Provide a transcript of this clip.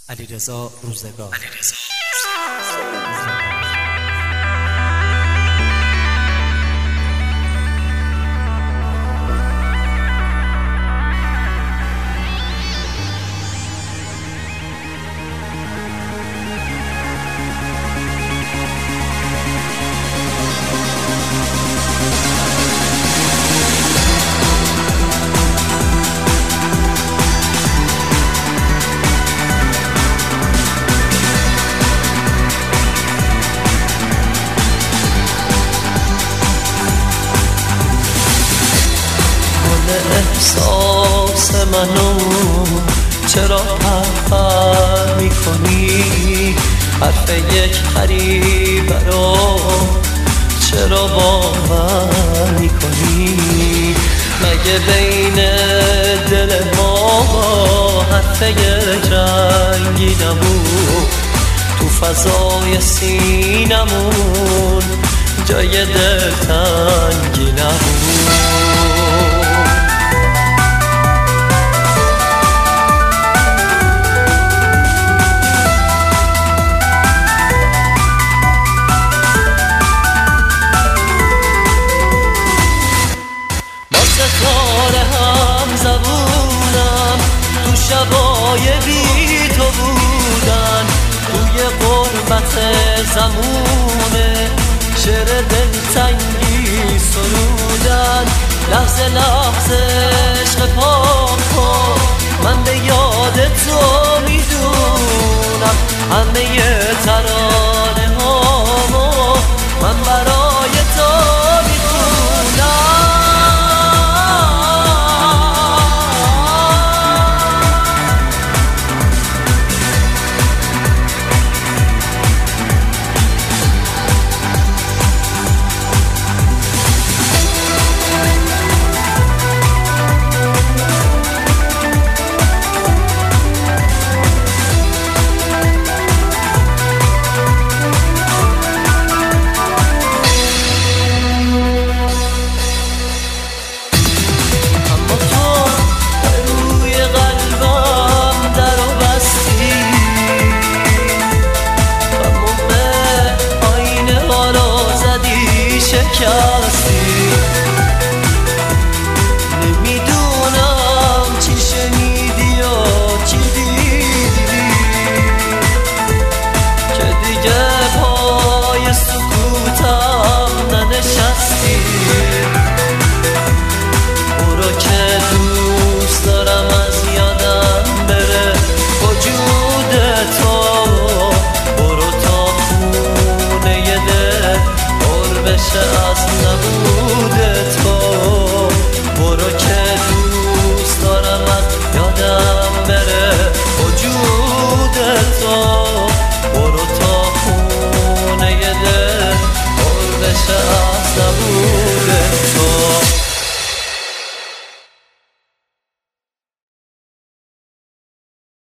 علیرضا روزگار. احساس منو چرا پرپر میکنی؟ حرف یک غریبه رو چرا باور میکنی؟ مگه بین دل ما حرف یک رنگی نبود؟ تو فضای سینمون جای دلتنگی نبود؟ ستاره هم زبونم تو شبای بی تو بودن، توی غربت زمونه شعر دلتنگی سرودن. لحظه لحظه عشق پاکو من به یاد تو میدونم، همه ترانه هامو من برای تو میخونم. نمیدونم چی شنیدی و چی دیدی که دیگه پای سکوتم ننشستی. برو که دوست دارم از یادم بره وجود تو، برو تا خونه دل پر بشه از نبود تو. برو که دوست دارم از یادم بره وجود تو، برو تا خونه دل پر بشه از نبود